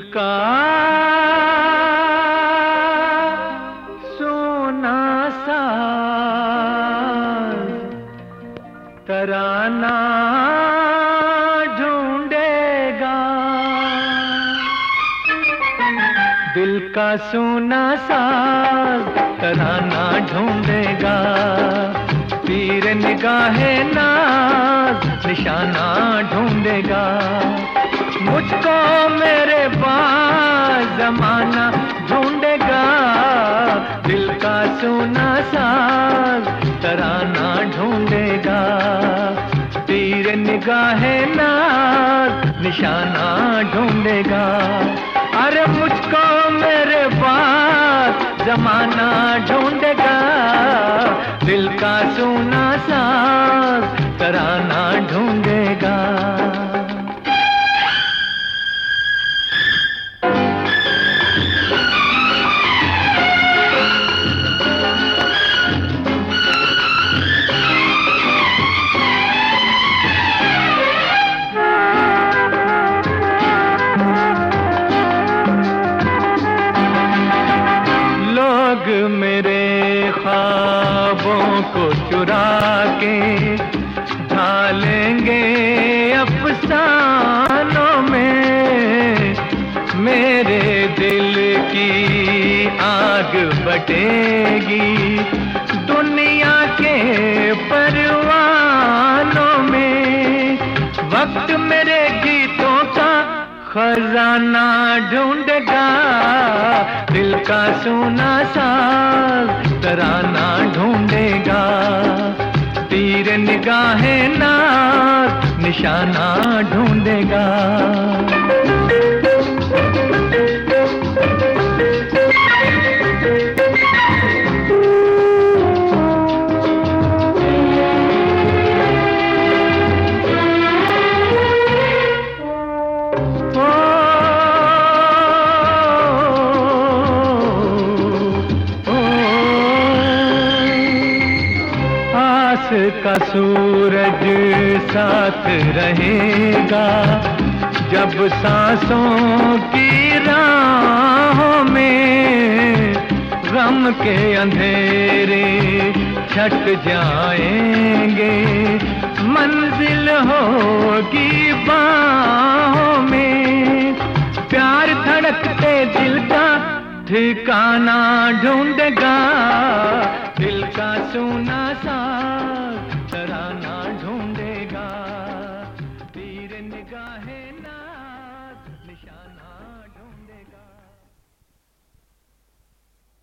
का सोना साज तराना ढूंढेगा, दिल का सोना साज तराना ढूंढेगा, तीर निगाहे नाज निशाना ढूंढेगा। मुझको मेरे पास जमाना ढूंढेगा, दिल का सोना साज तराना ढूंढेगा, तीर निगाहे नाज निशाना ढूंढेगा। अरे मुझको मेरे पास जमाना ढूंढेगा, दिल का सोना साज तराना ढूंढेगा। मेरे ख्वाबों को चुरा के ढालेंगे अफसानों में, मेरे दिल की आग बटेगी दुनिया के परवानों में। वक्त मेरे गीतों का खजाना ढूंढेगा, दिल का सोना साज तराना ढूंढेगा, तीर निगाहे नाज निशाना ढूंढेगा। का सूरज साथ रहेगा, जब सांसों की राहों में गम के अंधेरे छट जाएंगे, मंजिल होगी बाहों में। प्यार धड़कते दिल का ठिकाना ढूंढेगा,